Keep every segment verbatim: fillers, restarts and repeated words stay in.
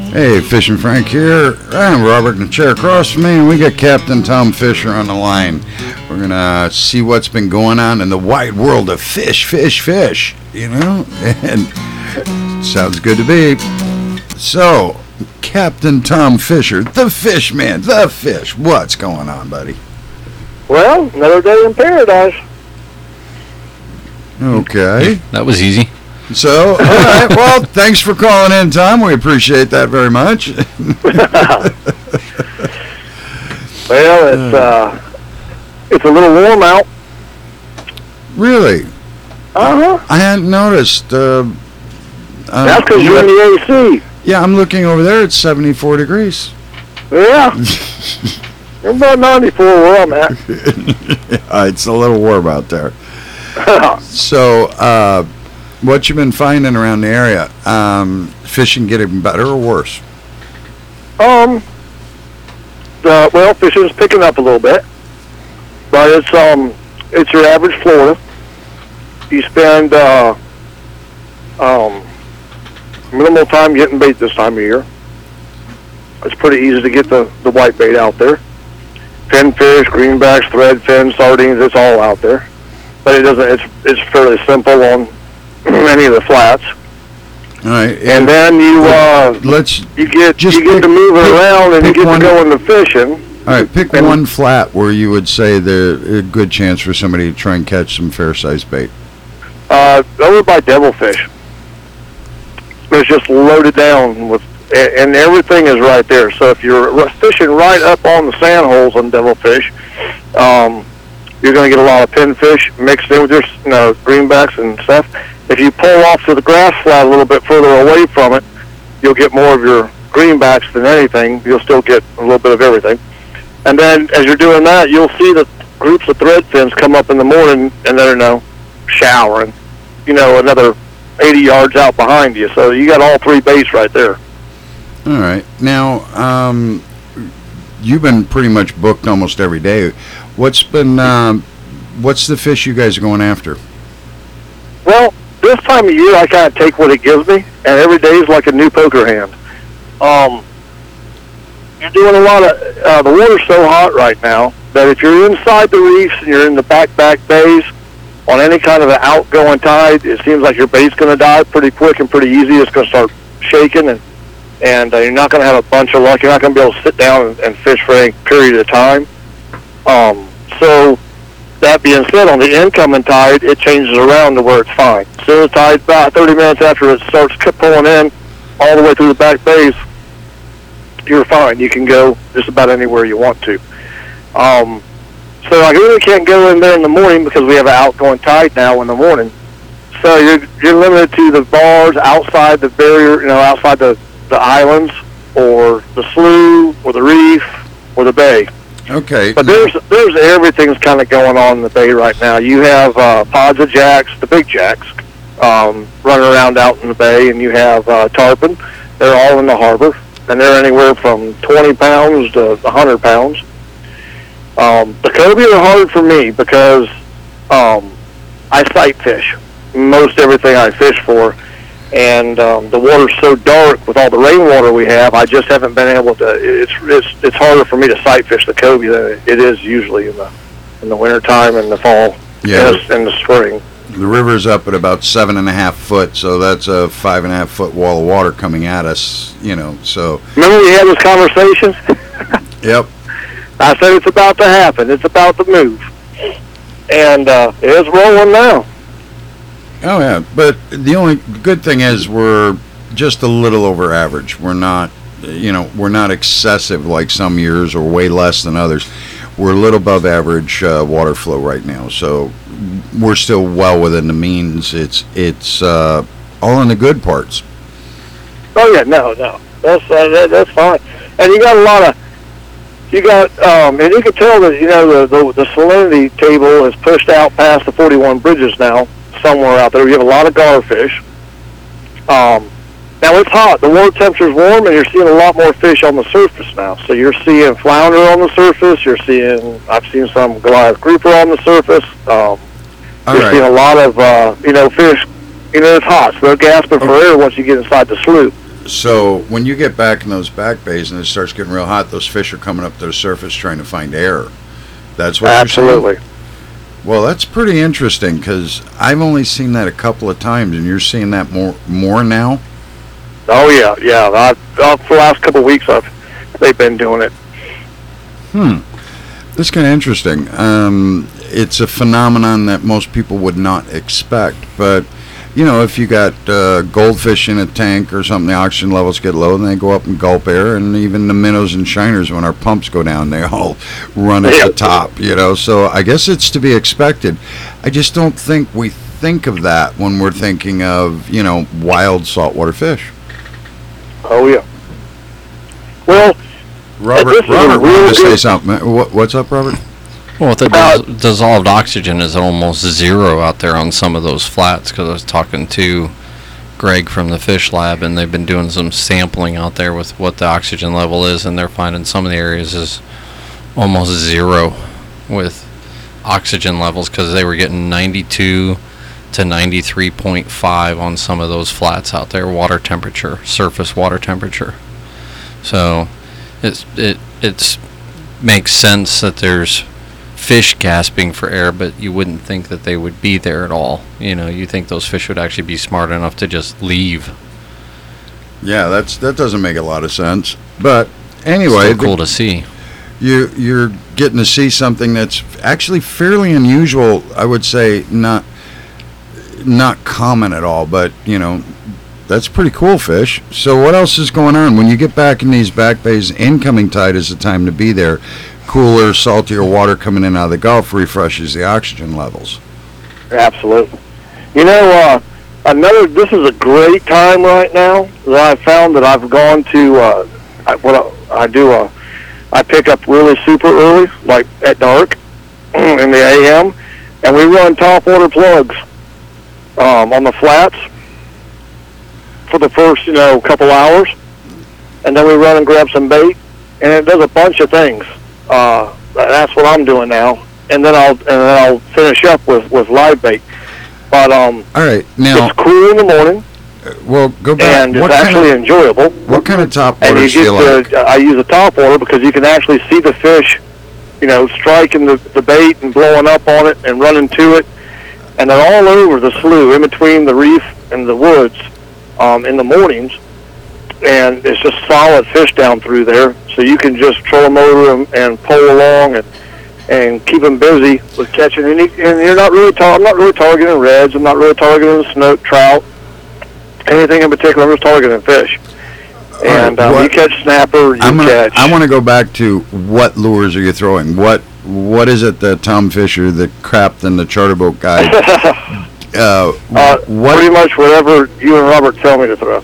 Hey, Fishing Frank here. I'm Robert in the chair across from me, and we got Captain Tom Fisher on the line. We're going to see what's been going on in the wide world of fish, fish, fish, you know? And sounds good to be. So, Captain Tom Fisher, the fish man, the fish. What's going on, buddy? Well, another day in paradise. Okay. That was easy. So, all right. Well, thanks for calling in, Tom. We appreciate that very much. Well, it's uh, it's a little warm out. Really? Uh huh. I hadn't noticed. Uh, uh, That's because you're in the A C. Yeah, I'm looking over there. It's seventy-four degrees. Yeah. You're about ninety-four where I'm at. uh, it's a little warm out there. So, uh, what you been finding around the area? Um, fishing getting better or worse? um. The, well, fishing's picking up a little bit, but it's um, it's your average Florida. You spend uh, um, minimal time getting bait this time of year. It's pretty easy to get the, the white bait out there. Pinfish, greenbacks, thread fins, sardines, it's all out there. But it doesn't. It's it's fairly simple on any of the flats. All right. And then you uh, let's you get just you get pick, to moving pick, around and you get one, to going to fishing. All right, pick and, one flat where you would say there's a good chance for somebody to try and catch some fair-sized bait. Uh, over by Devilfish, it's just loaded down with, and everything is right there. So if you're fishing right up on the sand holes on Devilfish, um, you're going to get a lot of pinfish mixed in with your you know, greenbacks and stuff. If you pull off to the grass flat a little bit further away from it, you'll get more of your greenbacks than anything. You'll still get a little bit of everything. And then as you're doing that, you'll see the groups of thread fins come up in the morning and they're, you know, showering, you know, another eighty yards out behind you. So you got all three baits right there. All right. Now, um, you've been pretty much booked almost every day. What's been, um, what's the fish you guys are going after? Well, this time of year, I kind of take what it gives me, and every day is like a new poker hand. Um, you're doing a lot of, uh, the water's so hot right now that if you're inside the reefs and you're in the back-back bays, on any kind of an outgoing tide, it seems like your bait's going to die pretty quick and pretty easy. It's going to start shaking, and, and uh, you're not going to have a bunch of luck. You're not going to be able to sit down and, and fish for any period of time. Um, so, that being said, on the incoming tide, it changes around to where it's fine. As soon as the tide's about thirty minutes after it starts pulling in, all the way through the back bays, you're fine. You can go just about anywhere you want to. Um, so I really can't go in there in the morning because we have an outgoing tide now in the morning. So you're you're limited to the bars outside the barrier, you know, outside the, the islands, or the slough, or the reef, or the bay. Okay. But there's there's everything's kind of going on in the bay right now. You have uh, pods of jacks, the big jacks, um, running around out in the bay, and you have uh, tarpon. They're all in the harbor, and they're anywhere from twenty pounds to one hundred pounds. Um, the cobia are hard for me because um, I sight fish most everything I fish for, and um, the water's so dark with all the rainwater we have. I just haven't been able to. It's it's it's harder for me to sight fish the cobia than it is usually in the in the wintertime and the fall. Yeah. And the, and the spring. The river's up at about seven and a half foot, so that's a five and a half foot wall of water coming at us. You know, so. Remember we had this conversation? Yep. I said it's about to happen. It's about to move, and uh, it's rolling now. Oh yeah, but the only good thing is we're just a little over average. We're not, you know, we're not excessive like some years or way less than others. We're a little above average uh, water flow right now, so we're still well within the means. It's it's uh, all in the good parts. Oh yeah, no, no, that's uh, that, that's fine. And you got a lot of, you got, um, and you can tell that you know the the, the salinity table is pushed out past the forty-one bridges now. Somewhere out there, you have a lot of garfish. Um, now it's hot. The water temperature's warm, and you're seeing a lot more fish on the surface now. So you're seeing flounder on the surface. You're seeing, I've seen some Goliath grouper on the surface. Um, you're right. seeing a lot of, uh, you know, fish. You know, it's hot, so they're gasping for air once you get inside the slough. So when you get back in those back bays and it starts getting real hot, those fish are coming up to the surface trying to find air. That's what Absolutely. you're saying? Well, that's pretty interesting because I've only seen that a couple of times, and you're seeing that more more now? Oh, yeah, yeah. I, uh, for the last couple of weeks, I've, they've been doing it. Hmm. That's kind of interesting. Um, it's a phenomenon that most people would not expect, but you know, if you got uh, goldfish in a tank or something, the oxygen levels get low, and they go up and gulp air, and even the minnows and shiners, when our pumps go down, they all run at the top, you know. So I guess it's to be expected. I just don't think we think of that when we're thinking of, you know, wild saltwater fish. Oh, yeah. Well, Robert, Robert wanted to say something. What, what's up, Robert? Well, the uh, dis- dissolved oxygen is almost zero out there on some of those flats, because I was talking to Greg from the Fish Lab, and they've been doing some sampling out there with what the oxygen level is, and they're finding some of the areas is almost zero with oxygen levels, because they were getting ninety-two to ninety-three point five on some of those flats out there, water temperature, surface water temperature. So it's, it it's makes sense that there's fish gasping for air, but you wouldn't think that they would be there at all. You know, you think those fish would actually be smart enough to just leave. Yeah, that's that doesn't make a lot of sense. But anyway, still cool to see. You you're getting to see something that's actually fairly unusual. I would say not not common at all, but you know, that's pretty cool, Fish. So what else is going on when you get back in these back bays? Incoming tide is the time to be there. Cooler, saltier water coming in out of the Gulf refreshes the oxygen levels. Absolutely. You know, uh, another. This is a great time right now that I've found that I've gone to. Uh, I, what I, I do, uh, I pick up really super early, like at dark in the A M, and we run top water plugs um, on the flats for the first, you know, couple hours, and then we run and grab some bait, and it does a bunch of things. Uh, that's what I'm doing now, and then I'll and then I'll finish up with, with live bait. But um, all right, now it's cool in the morning. Uh, well, go back. And it's what actually kind of, enjoyable. What kind of top and water you do you like? To, I use a top water because you can actually see the fish, you know, striking the, the bait and blowing up on it and running to it, and they're all over the slough, in between the reef and the woods, um, in the mornings. And it's just solid fish down through there, so you can just troll them over and, and pull along and and keep them busy with catching. And, you, and you're not really tar- I'm not really targeting reds. I'm not really targeting snook, trout, anything in particular. I'm just targeting fish. And um, you catch snapper, you I'm gonna, catch. I want to go back to what lures are you throwing? What what is it that Tom Fisher, the Captain, the charter boat guy? uh, uh, what? Pretty much whatever you and Robert tell me to throw.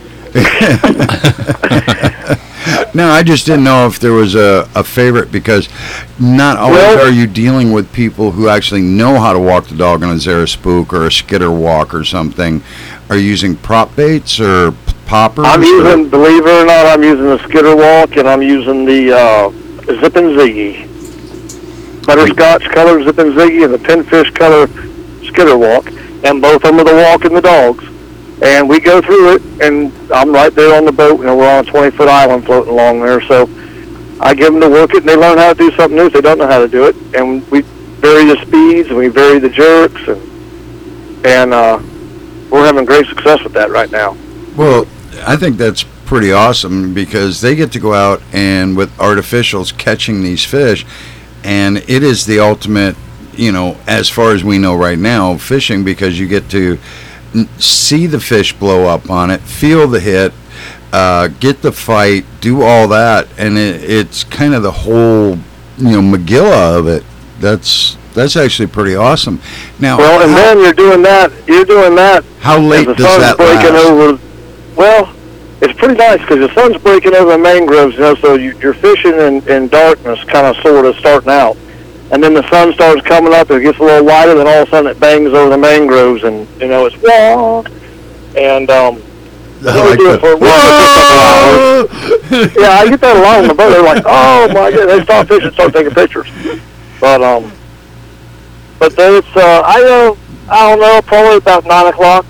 No, I just didn't know if there was a, a favorite, because not always well, are you dealing with people who actually know how to walk the dog on a Zara spook or a skitter walk or something. Are you using prop baits or p- poppers? I'm or? using, believe it or not, I'm using the skitter walk, and I'm using the uh, Zip and Ziggy. Butterscotch color Zip and Ziggy and the pinfish color skitter walk, and both of them are the walk and the dogs. And we go through it, and I'm right there on the boat, and we're on a twenty-foot island floating along there. So I give them to work it, and they learn how to do something new if they don't know how to do it. And we vary the speeds, and we vary the jerks, and and uh, we're having great success with that right now. Well, I think that's pretty awesome, because they get to go out and with artificials catching these fish, and it is the ultimate, you know, as far as we know right now, fishing, because you get to see the fish blow up on it, feel the hit, uh, get the fight, do all that, and it, it's kind of the whole, you know, Megillah of it. That's that's actually pretty awesome. Now, well, and how, then you're doing that. You're doing that. How late the does sun's that breaking last? over. Well, it's pretty nice because the sun's breaking over the mangroves, you know. So you, you're fishing in, in darkness, kind of, sort of starting out. And then the sun starts coming up, it gets a little lighter, then all of a sudden it bangs over the mangroves, and, you know, it's wah. And, um, I like we do it for, we do it for a couple hours. Yeah, I get that a lot on the boat. They're like, oh my God, they stop fishing and start taking pictures. But, um, but then it's, uh, I know, I don't know, probably about nine o'clock.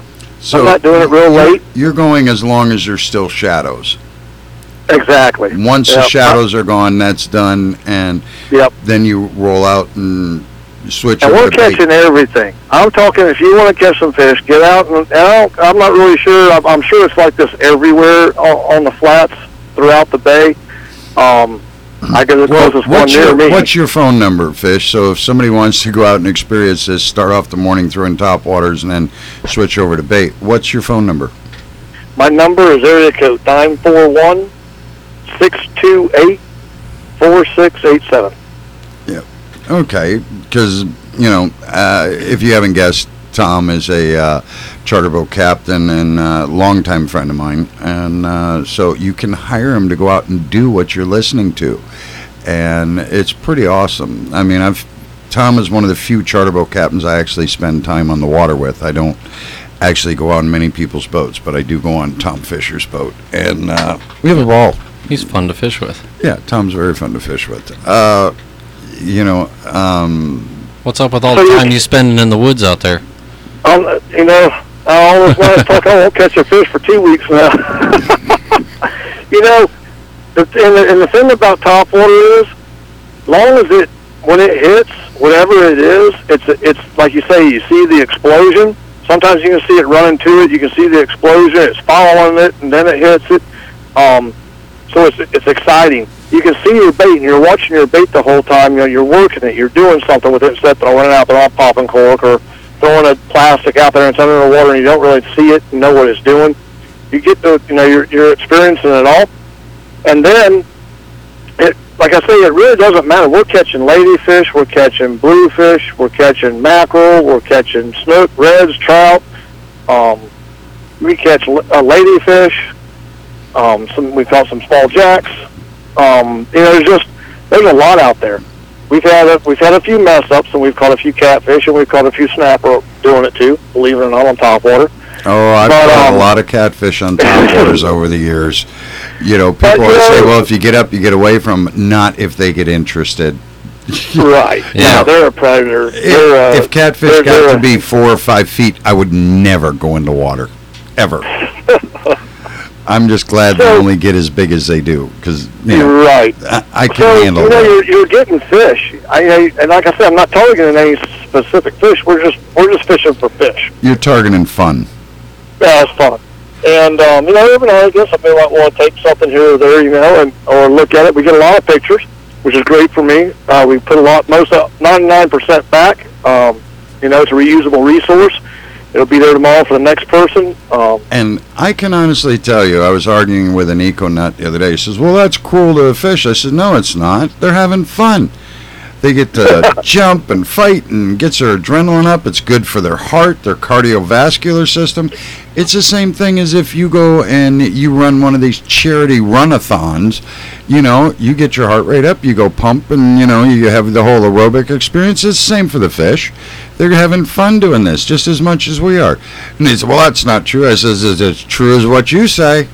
So I'm not doing it real you're- late. You're going as long as there's still shadows. Exactly. Once the Yep. shadows are gone, that's done, and Yep. then you roll out and switch And over we're to bait. catching everything. I'm talking, if you want to catch some fish, get out. And, and I don't, I'm not really sure. I'm, I'm sure it's like this everywhere on, on the flats throughout the bay. Um, I go to the Well, closest one what's near your, me. what's your phone number, Fish? So if somebody wants to go out and experience this, start off the morning throwing top waters and then switch over to bait, what's your phone number? My number is area code nine four one, six two eight, four six eight seven. Okay, because, you know, uh, if you haven't guessed, Tom is a uh, charter boat captain and a longtime friend of mine. And uh, so you can hire him to go out and do what you're listening to. And it's pretty awesome. I mean, I've Tom is one of the few charter boat captains I actually spend time on the water with. I don't actually go on many people's boats, but I do go on Tom Fisher's boat. And uh, we have a ball. He's fun to fish with. Yeah, Tom's very fun to fish with. Uh, you know, um, What's up with all So the you- time you spending in the woods out there? Um, you know, I always want to talk. I won't catch a fish for two weeks now. You know, the, and, the, and the thing about topwater is, long as it, when it hits, whatever it is, it's it's like you say, you see the explosion. Sometimes you can see it running to it. You can see the explosion. It's following it, and then it hits it. Um, so it's it's exciting. You can see your bait, and you're watching your bait the whole time. You know, you're working it. You're doing something with it instead of throwing it out there on popping cork or throwing a plastic out there and it's under the water and you don't really see it and know what it's doing. You get the, you know, you're, you're experiencing it all. And then, it, like I say, it really doesn't matter. We're catching ladyfish, we're catching bluefish, we're catching mackerel, we're catching snook, reds, trout. Um, we catch uh, ladyfish. Um, some we caught some small jacks. Um, you know, there's just there's a lot out there. We've had a, we've had a few mess ups, and we've caught a few catfish, and we've caught a few snapper doing it too. Believe it or not, on topwater. Oh, I've But, caught um, a lot of catfish on topwaters over the years. You know, people But, you always say, know- well, if you get up, you get away from 'em." Not if they get interested. Right. Yeah. No, they're a predator. They're, uh, If, if catfish they're- got they're to a- be four or five feet, I would never go into water. Ever. I'm just glad they So- only get as big as they do, because, you know, You're right. I, I can So, handle you know, that. you're, you're getting fish. I, I and like I said, I'm not targeting any specific fish. We're just we're just fishing for fish. You're targeting fun. Yeah, it's fun. And um, you know, every now and again, somebody might want to take something here or there, you know, and or look at it. We get a lot of pictures, which is great for me. Uh, we put a lot, most ninety-nine percent back. Um, you know, it's a reusable resource. It'll be there tomorrow for the next person. Um, And I can honestly tell you, I was arguing with an eco-nut the other day. He says, well, that's cruel to the fish. I said, no, it's not. They're having fun. They get to jump and fight and gets their adrenaline up. It's good for their heart, their cardiovascular system. It's the same thing as if you go and you run one of these charity run-a-thons. You know, you get your heart rate up, you go pump, and, you know, you have the whole aerobic experience. It's the same for the fish. They're having fun doing this just as much as we are. And he said, well, that's not true. I says, it's as true as what you say.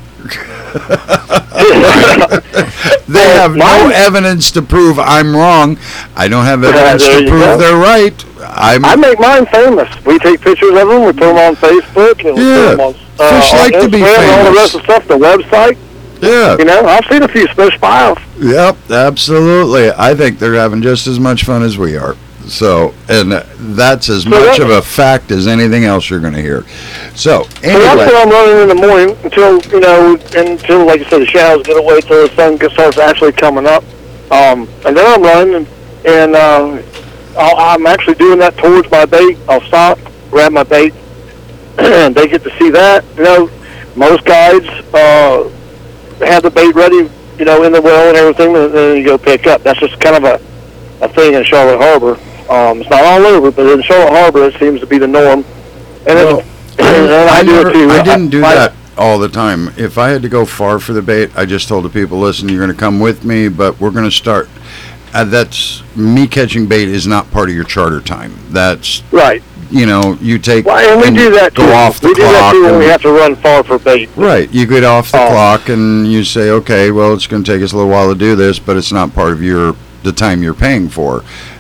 They have no Mine- evidence to prove I'm wrong. I don't have evidence there to you prove go. they're right. I'm I make mine famous. We take pictures of them. We put them on Facebook and we Yeah. put them on, uh, Fish on like to be Instagram and all the famous. rest of the stuff. The website. yeah. You know, I've seen a few fish piles. Yep, absolutely. I think they're having just as much fun as we are. So, and that's as So much that- of a fact as anything else you're going to hear. So, So that's anyway, what I'm running in the morning until, you know, until, like you said, the shadows get away till the sun gets, starts actually coming up. Um, and then I'm running, and, and uh, I'll, I'm actually doing that towards my bait. I'll stop, grab my bait, and they get to see that. You know, most guides uh, have the bait ready, you know, in the well and everything, and then you go pick up. That's just kind of a, a thing in Charlotte Harbor. Um, it's not all over, but in Charlotte Harbor, it seems to be the norm. And, well, it's, and I, I, do never- it too. I didn't do I- that all the time. If I had to go far for the bait, I just told the people, listen, you're going to come with me, but we're going to start. Uh, that's me catching bait is not part of your charter time. That's, Right. you know, you take Well, and we and do that go too. off the we do that clock too when and- we have to run far for bait. Right, you get off the Oh. clock and you say, okay, well, it's going to take us a little while to do this, but it's not part of your the time you're paying for.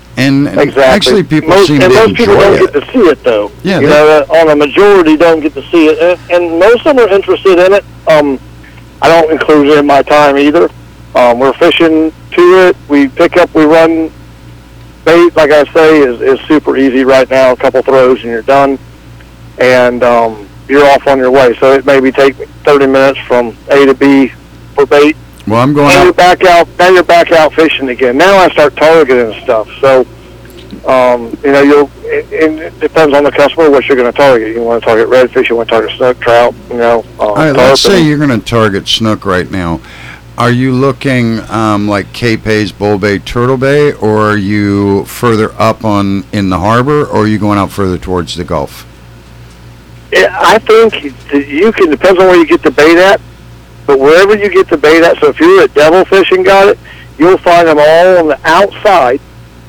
And Exactly. actually, people most, seem and to most people enjoy don't it. get to see it, though. Yeah, you they- know, uh, on a majority, don't get to see it, and, and most of them are interested in it. Um, I don't include it in my time either. Um, we're fishing to it. We pick up, we run. Bait, like I say, is, is super easy right now. A couple throws and you're done, and um, you're off on your way. So it maybe take thirty minutes from A to B for bait. Well, I'm going Now you're out. back out. Now you're back out fishing again. Now I start targeting stuff. So, um, you know, you'll. It, it depends on the customer what you're going to target. You want to target redfish. You want to target snook, trout. You know, um, All right, let's tarpon. say you're going to target snook right now. Are you looking um, like Cape Hayes, Bull Bay, Turtle Bay, or are you further up on in the harbor, or are you going out further towards the Gulf? Yeah, I think that you can. Depends on where you get the bait at. But wherever you get the bait at, so if you're at Devil Fish and got it, you'll find them all on the outside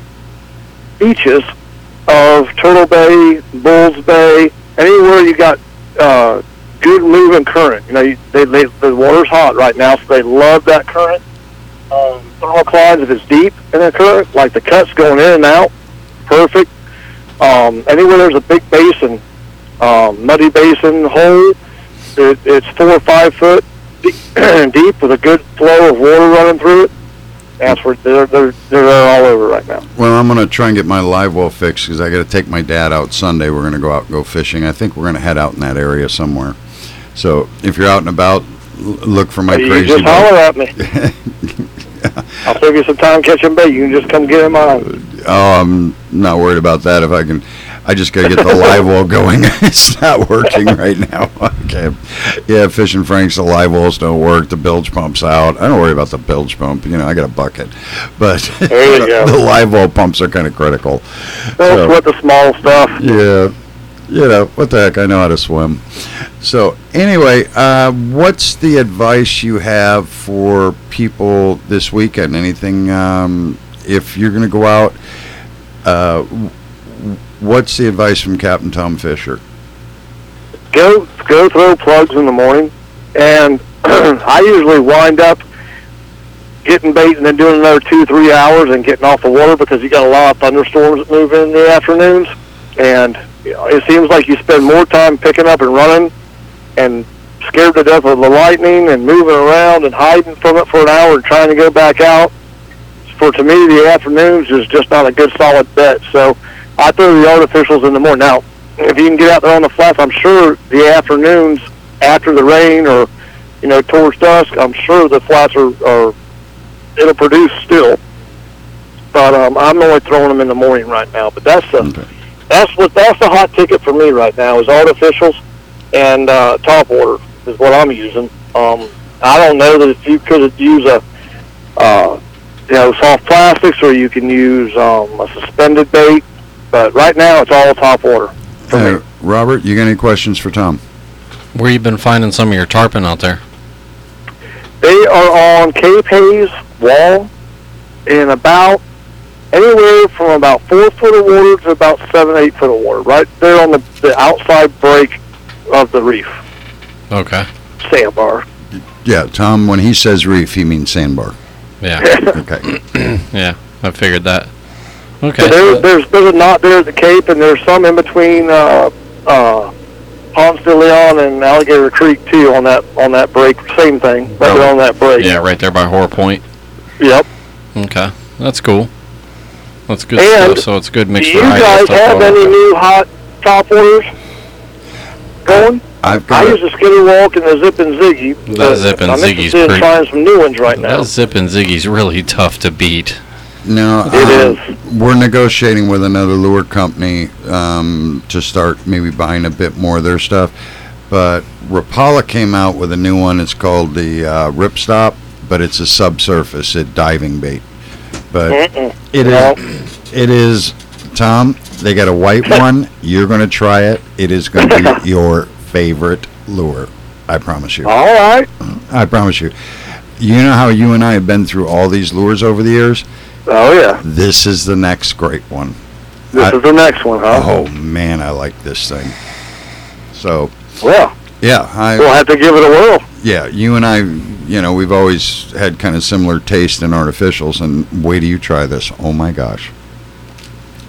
beaches of Turtle Bay, Bulls Bay, anywhere you got uh, good moving current. You know, you, they, they, the water's hot right now, so they love that current. Um, thermoclines, if it's deep in the current, like the cuts going in and out, perfect. Um, anywhere there's a big basin, um, muddy basin hole, it, it's four or five foot deep with a good flow of water running through it. That's where they're they're they're all over right now. Well, I'm going to try and get my live well fixed because I got to take my dad out Sunday. We're going to go out and go fishing. I think we're going to head out in that area somewhere. So if you're out and about, l- look for my you crazy just boat. holler at me. I'll save you some time catching bait. You can just come get in mine. Oh, I'm not worried about that. If I can, I just got to get the live well going. It's not working right now. Okay. Yeah, Fishing Franks, the live wells don't work. The bilge pump's out. I don't worry about the bilge pump. You know, I got a bucket. But There you go. the live well pumps are kind of critical. Don't So- sweat the small stuff. Yeah. You know, what the heck? I know how to swim. So, anyway, uh, what's the advice you have for people this weekend? Anything, um, if you're going to go out, uh, w- what's the advice from Captain Tom Fisher? Go go throw plugs in the morning, and I usually wind up getting bait and then doing another two three hours and getting off the water because you got a lot of thunderstorms that move in the afternoons, and you know, it seems like you spend more time picking up and running and scared to death of the lightning and moving around and hiding from it for an hour and trying to go back out. For to me, the afternoons is just not a good solid bet. So I throw the artificials in the morning. Now, if you can get out there on the flats, I'm sure the afternoons after the rain or, you know, towards dusk, I'm sure the flats are, are it'll produce still. But um, I'm only throwing them in the morning right now. But that's the Okay. that's what that's the hot ticket for me right now is artificials and uh, top water is what I'm using. Um, I don't know that if you could use a uh, you know soft plastics or you can use um, a suspended bait, but right now it's all top water for Uh, me. Robert, you got any questions for Tom? Where you been finding some of your tarpon out there? They are on Cape Hayes wall in about anywhere from about four foot of water to about seven, eight foot of water, right there on the, the outside break of the reef, Okay. sandbar. Yeah, Tom, when he says reef, he means sandbar. Yeah. Okay. Yeah. I figured that. Okay. So there, there's there's a knot there at the Cape, and there's some in between uh, uh, Ponce de Leon and Alligator Creek too on that on that break. Same thing, right Oh. there on that break. Yeah, right there by Horror Point. Yep. Okay. That's cool. That's good And stuff. So it's good Do mixed you variety of guys stuff have going any on. new hot top waters going? I've I got use a, the Skinner Walk and the Zip and Ziggy. That but Zip and I'm Ziggy's interested in pretty- trying some new ones right now. That Zip and Ziggy's really tough to beat. no, It um, we're negotiating with another lure company um, to start maybe buying a bit more of their stuff. But Rapala came out with a new one. It's called the uh, Ripstop, but it's a subsurface, a diving bait. But Mm-mm. it No. is, it is, Tom, they got a white one. You're going to try it. It is going to be your favorite lure. I promise you. All right. I promise you. You know how you and I have been through all these lures over the years? Oh yeah. This is the next great one. This I- is the next one, huh? Oh, man, I like this thing. So, Well, yeah, I, we'll have to give it a whirl. yeah, you and I, you know, we've always had kind of similar taste in artificials, and wait till you try this. Oh, my gosh.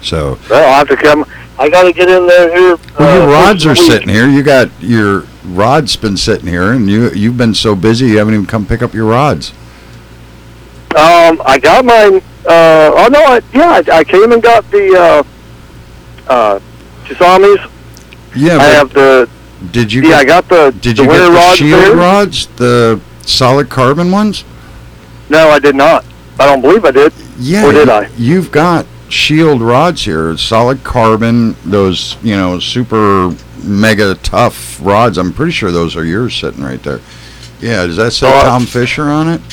So. Well, I have to come. I got to get in there here. Well, your uh, rods are this week. sitting here. You got your rods been sitting here, and you you've been so busy you haven't even come pick up your rods. Um, I got mine. Uh, oh no, I, yeah, I, I came and got the uh, uh, Chisamis. Yeah, I but have the. did you? Yeah, get, I got the. Did the you get winter the rods shield there. rods, the solid carbon ones? No, I did not. I don't believe I did. Yeah. Or did you- I? You've got shield rods here, solid carbon. Those, you know, super mega tough rods. I'm pretty sure those are yours sitting right there. Yeah. Does that say Uh, Tom Fisher on it?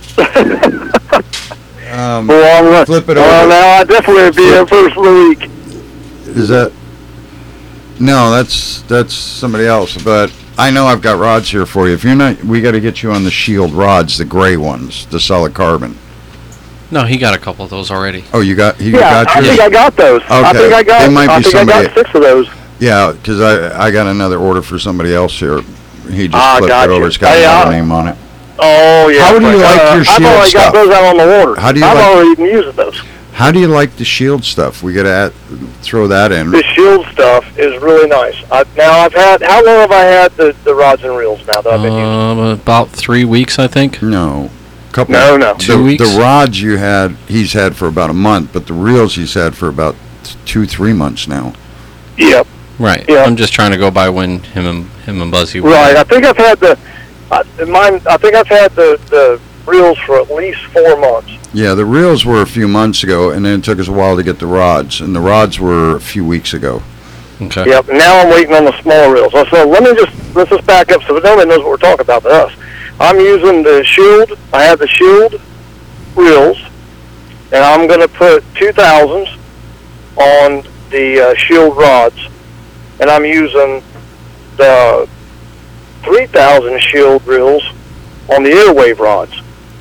um, Well, I'm gonna, Flip it well, over. now I definitely would be here first of the week. Is that? No, that's that's somebody else. But I know I've got rods here for you. If you're not, we got to get you on the shield rods, the gray ones, the solid carbon. No, he got a couple of those already. Oh, you got he Yeah, got I yours. think I got those. I Okay. think I got. They might I be think I somebody- got six of those. Yeah, because I I got another order for somebody else here. He just Ah, flipped it gotcha. over. It's got Hey, another I- name on it. Oh yeah. How do you but, like uh, your I've shield already stuff? got those out on the water. How do you I've like- already been using those. How do you like the shield stuff? We got to add, throw that in. The shield stuff is really nice. I, now I've had. How long have I had the, the rods and reels now that I've been using? Um, about three weeks, I think. No, couple. No, no. The, Two weeks? The rods you had, he's had for about a month, but the reels he's had for about two, three months now. Yep. Right. Yeah. I'm just trying to go by when him and him and Buzzy were. Right. I think I've had the. I, mine. I think I've had the the reels for at least four months. Yeah, the reels were a few months ago, and then it took us a while to get the rods, and the rods were a few weeks ago. Okay. Yep. Now I'm waiting on the smaller reels. So let me just let's just back up so nobody knows what we're talking about. To us, I'm using the Shield. I have the Shield reels, and I'm going to put two thousands on the uh, Shield rods, and I'm using the three thousand Shield reels on the Airwave rods.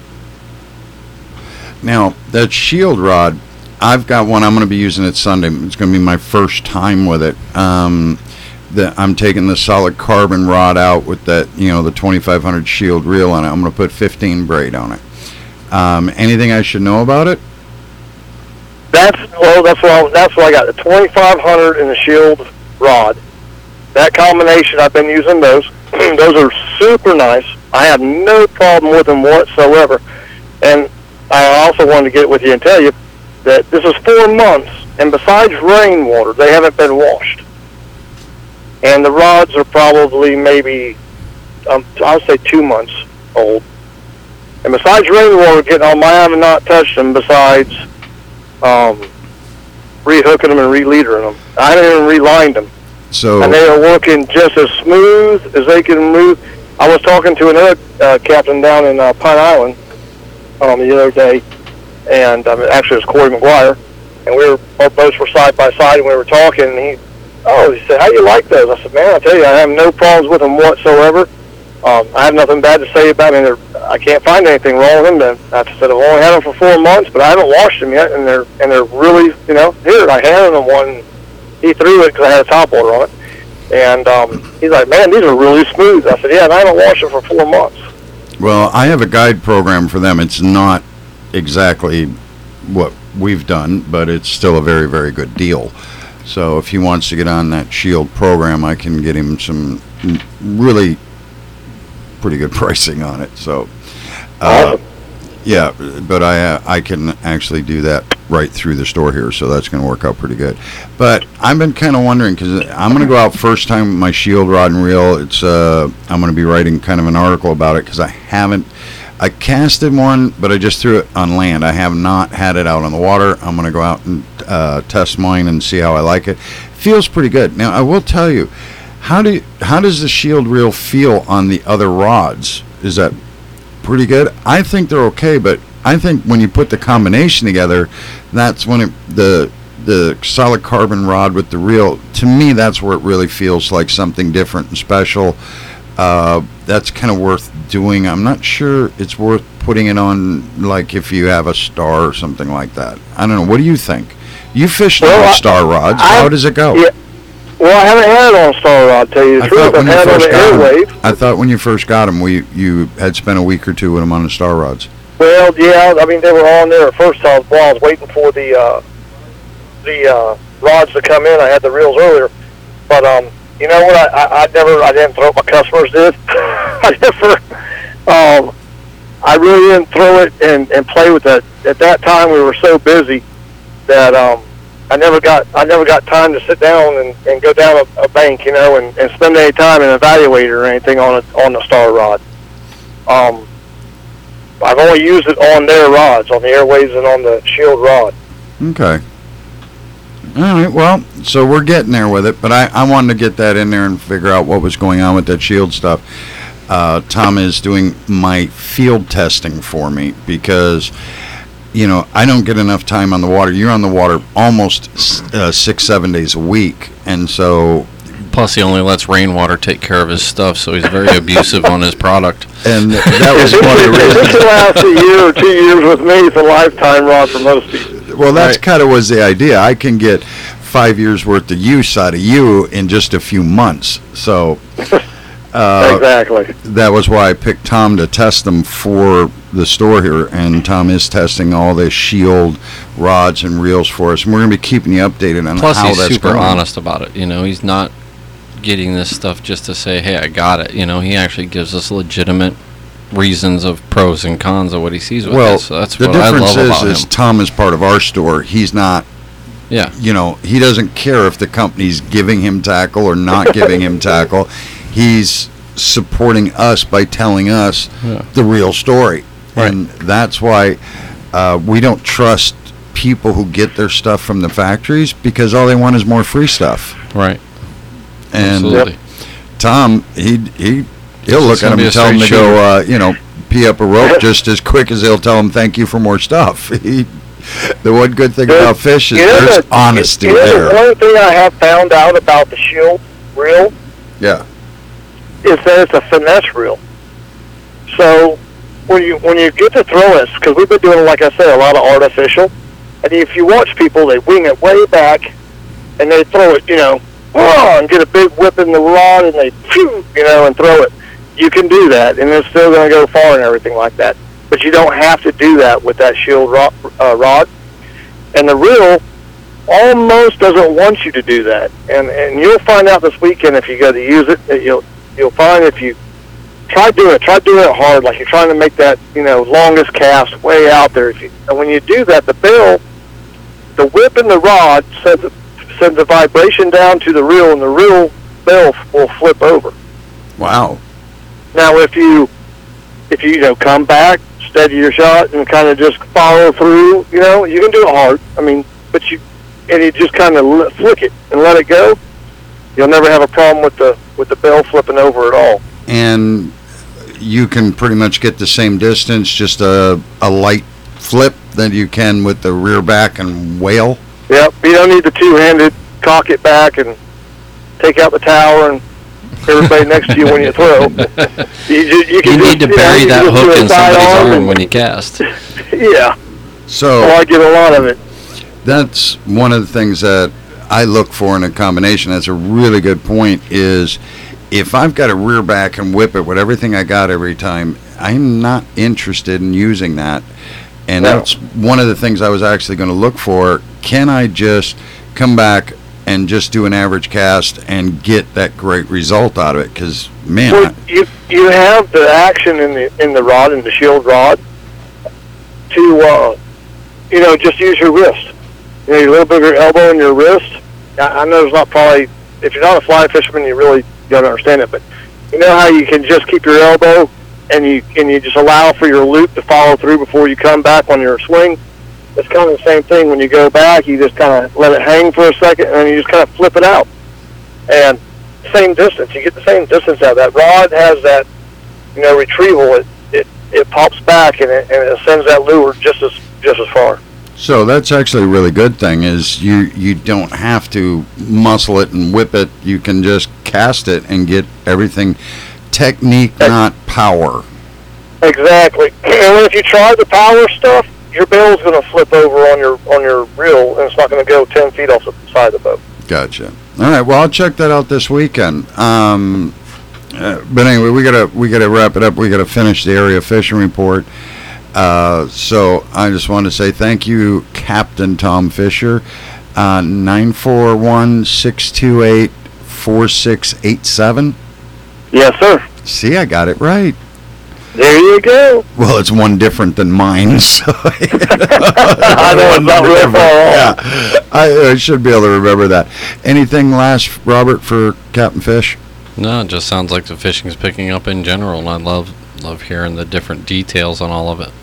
Now, that shield rod, I've got one. I'm going to be using it Sunday. It's going to be my first time with it. Um, the, I'm taking the solid carbon rod out with that, you know, the twenty-five hundred shield reel on it. I'm going to put fifteen braid on it. Um, anything I should know about it? That's well. That's what I, that's what I got. The twenty-five hundred and the Shield rod. That combination, I've been using those. Those are super nice. I have no problem with them whatsoever. And I also wanted to get with you and tell you that this is four months, and besides rainwater, they haven't been washed. And the rods are probably maybe, um, I would say, two months old. And besides rainwater getting on, I have not touched them besides um, rehooking them and re-leadering them. I haven't even relined them. So, And they are working just as smooth as they can move. I was talking to another uh, captain down in uh, Pine Island um, the other day, and um, actually it was Corey McGuire, and we were both boats were side by side, and we were talking, and he, oh, he said, how you like those? I said, man, I tell you, I have no problems with them whatsoever. Um, I have nothing bad to say about them. I mean, they're, I can't find anything wrong with them. Then I said, I've only had them for four months, but I haven't washed them yet, and they're and they're really, you know, here, I handed him one. He threw it because I had a top water on it. And um, he's like, man, these are really smooth. I said, yeah, and I haven't washed them for four months. well, I have a guide program for them. It's not exactly what we've done, but it's still a very, very good deal. So if he wants to get on that shield program, I can get him some really pretty good pricing on it. So, uh, Awesome. yeah, but I uh, I can actually do that right through the store here, so that's going to work out pretty good. But I've been kind of wondering, because I'm going to go out first time with my shield rod and reel. It's uh, I'm going to be writing kind of an article about it, because I haven't, I casted one, but I just threw it on land. I have not had it out on the water. I'm going to go out and uh, test mine and see how I like it. Feels pretty good. Now, I will tell you, how do you, how does the shield reel feel on the other rods? Is that pretty good? I think they're okay, but I think when you put the combination together, that's when it, the the solid carbon rod with the reel, to me, that's where it really feels like something different and special. Uh, that's kind of worth doing. I'm not sure it's worth putting it on, like if you have a Star or something like that. I don't know. What do you think? You fished Well, on I- Star rods. I- How does it go? Yeah. Well, I haven't had it on Star Rod, to tell you the I truth. thought when I've you had it on first the got 'em- Airwave. I thought when you first got them, we you had spent a week or two with them on the Star rods. Well, yeah, I mean, they were on there at first. I was, well, I was waiting for the uh, the uh, rods to come in. I had the reels earlier, but um, you know what? I, I, I never, I didn't throw it. My customers did. I never, um, I really didn't throw it and, and play with it. At that time, we were so busy that um, I never got, I never got time to sit down and, and go down a, a bank, you know, and, and spend any time and evaluate it or anything on a, on the Star rod. Um, I've only used it on their rods, on the Airways and on the Shield rod. Okay. All right, well, so we're getting there with it, but I, I wanted to get that in there and figure out what was going on with that Shield stuff. Uh, Tom is doing my field testing for me because, you know, I don't get enough time on the water. You're on the water almost uh, six, seven days a week, and so... Plus, he only lets rainwater take care of his stuff, so he's very abusive on his product. And that was If one of the it- if reasons... it lasts a year or two years with me, it's a lifetime rod for most people. Well, that's Right. kind of was the idea. I can get five years worth of use out of you in just a few months. So uh, Exactly. that was why I picked Tom to test them for the store here. And Tom is testing all the Shield rods and reels for us. And we're going to be keeping you updated on Plus, how he's that's super going. honest about it. You know, he's not getting this stuff just to say, hey, I got it. You know, he actually gives us legitimate reasons of pros and cons of what he sees with Well, it. So that's the what I difference love about is, is him. Tom is part of our store. He's not, Yeah. you know, he doesn't care if the company's giving him tackle or not giving him tackle. He's supporting us by telling us Yeah. the real story. Right. And that's why uh, we don't trust people who get their stuff from the factories because all they want is more free stuff. Right. And Absolutely. Tom, he he he'll look It's at gonna him be and a tell him to straight go, uh, you know, pee up a rope just as quick as he'll tell him thank you for more stuff. He, the one good thing about fish is You know there's the- honesty you know there. The one thing I have found out about the Shield reel Yeah. is that it's a finesse reel. So when you when you get to throw it, because we've been doing, like I said, a lot of artificial, and if you watch people, they wing it way back, and they throw it, you know, oh, and get a big whip in the rod, and they, phew, you know, and throw it. You can do that, and it's still going to go far and everything like that. But you don't have to do that with that Shield rod. Uh, rod. And the reel almost doesn't want you to do that. And and you'll find out this weekend if you go to use it, that you'll you'll find if you try doing it, try doing it hard, like you're trying to make that, you know, longest cast way out there. If you, and when you do that, the bill, the whip in the rod sends a, sends a vibration down to the reel, and the reel bill will flip over. Wow. Now, if you if you you know come back, steady your shot, and kind of just follow through, you know, you can do it hard. I mean, but you and you just kind of flick it and let it go. You'll never have a problem with the with the bill flipping over at all. And you can pretty much get the same distance, just a, a light flip that you can with the rear back and whale. Yep, you don't need the two-handed cock it back and take out the tower and everybody next to you when you throw. You, just, you, You can need just, to bury you know, that you can just hook do a in side somebody's arm arm and- when you cast. Yeah, So well, I get a lot of it. that's one of the things that I look for in a combination. That's a really good point. Is if I've got a rear back and whip it with everything I got every time, I'm not interested in using that. And No. that's one of the things I was actually going to look for. Can I just come back and just do an average cast and get that great result out of it? Because man, Well, I- you you have the action in the in the rod, in the Shield rod, to uh, you know, just use your wrist. You know, your little bit of your elbow and your wrist. I, I know it's not probably, if you're not a fly fisherman, you really don't understand it, but you know how you can just keep your elbow and you and you just allow for your loop to follow through before you come back on your swing. It's kind of the same thing. When you go back, you just kind of let it hang for a second, and then you just kind of flip it out. And same distance. You get the same distance out. That rod has that, you know, retrieval. It it, it pops back and it, and it sends that lure just as just as far. so that's actually a really good thing. Is you you don't have to muscle it and whip it. You can just cast it and get everything. Technique, not power. Exactly. And if you try the power stuff, your bill's going to flip over on your on your reel, and it's not going to go ten feet off the side of the boat. Gotcha. All right. Well, I'll check that out this weekend. Um, uh, but anyway, we gotta we gotta wrap it up. We gotta finish the area fishing report. Uh, so I just want to say thank you, Captain Tom Fisher. Uh, nine four one, six two eight, four six eight seven. Yes, sir. See, I got it right. There you go. Well, it's one different than mine, so I know it's not real far off. Yeah, I, I should be able to remember that. Anything last, Robert, for Captain Fish? No, it just sounds like the fishing's picking up in general, and I love love hearing the different details on all of it.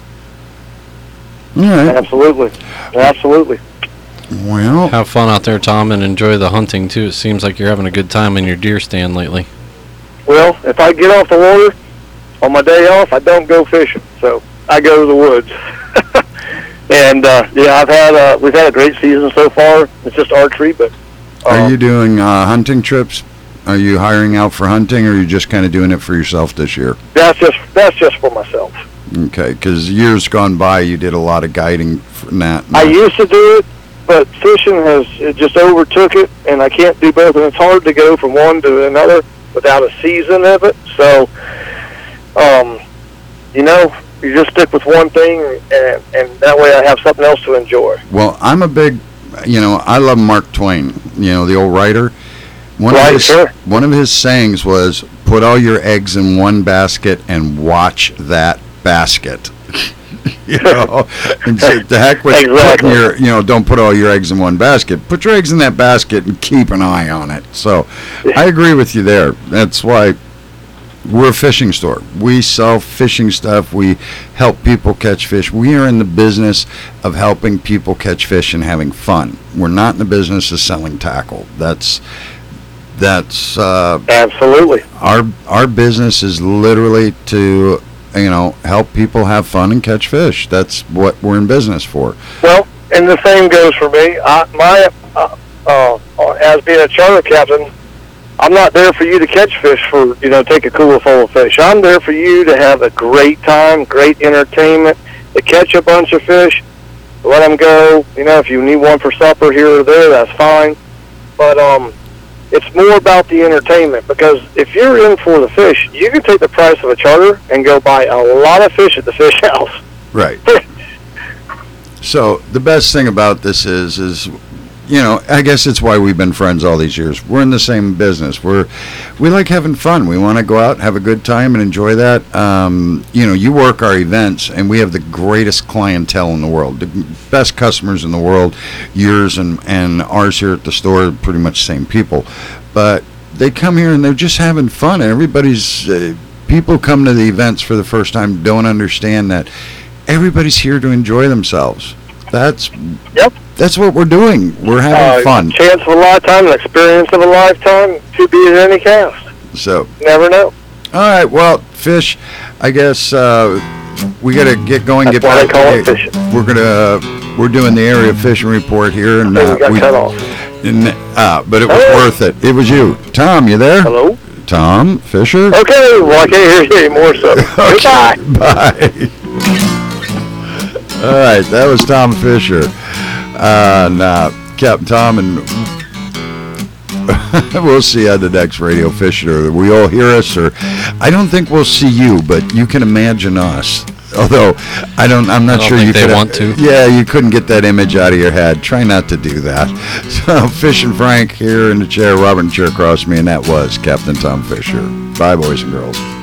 All right. Absolutely. Absolutely. Well, Have fun out there, Tom, and enjoy the hunting too. It seems like you're having a good time in your deer stand lately. Well, if I get off the water on my day off, I don't go fishing, so I go to the woods. and uh, yeah, I've had uh, we've had a great season so far. It's just archery, but uh, are you doing uh, hunting trips? Are you hiring out for hunting, or are you just kind of doing it for yourself this year? That's just that's just for myself. Okay, because years gone by, you did a lot of guiding for that. I used to do it, but fishing has it just overtook it, and I can't do both. And it's hard to go from one to another without a season of it. So, um, you know, you just stick with one thing, and and that way I have something else to enjoy. Well, I'm a big, you know, I love Mark Twain. You know, the old writer. One Right, of his, sure. One of his sayings was, "Put all your eggs in one basket and watch that basket." You know, and so the heck with Exactly. putting your, you know, don't put all your eggs in one basket. Put your eggs in that basket and keep an eye on it. So, I agree with you there. That's why we're a fishing store. We sell fishing stuff. We help people catch fish. We are in the business of helping people catch fish and having fun. We're not in the business of selling tackle. That's that's uh, Absolutely. our our business is literally to, you know, help people have fun and catch fish. That's what we're in business for. Well, and the same goes for me. I, my uh, uh, as being a charter captain, I'm not there for you to catch fish for, you know, take a cooler full of fish. I'm there for you to have a great time, great entertainment, to catch a bunch of fish, let them go. You know, if you need one for supper here or there, that's fine. But um, it's more about the entertainment, because if you're in for the fish, you can take the price of a charter and go buy a lot of fish at the fish house. Right. So the best thing about this is, is, you know, I guess it's why we've been friends all these years. We're in the same business. We're, we like having fun. We want to go out, have a good time, and enjoy that. Um, you know, you work our events, and we have the greatest clientele in the world, the best customers in the world. Yours and, and ours here at the store are pretty much the same people. But they come here, and they're just having fun, and everybody's, uh, people come to the events for the first time don't understand that everybody's here to enjoy themselves. That's Yep. That's what we're doing. We're having Uh, fun. Chance of a lifetime, an experience of a lifetime, could be at any cast. So, Never know. all right. Well, Fish, I guess uh, we got to get going. That's get why back. they call it to- fishing. We're gonna we're doing the area fishing report here, and Okay, we got we, cut off. and, uh, but it was Hello? worth it. It was you, Tom. You there? Hello? Tom Fisher. Okay, well, I can't hear you anymore, so goodbye. Bye. All right, that was Tom Fisher. Uh, and, uh, Captain Tom, and we'll see you on the next Radio Fisher. Will you all hear us? Or I don't think we'll see you, but you can imagine us. Although I don't, I'm not I don't sure think you they could. want to. Yeah, you couldn't get that image out of your head. Try not to do that. So, Fish and Frank here in the chair, Robert in the chair across me, and that was Captain Tom Fisher. Bye, boys and girls.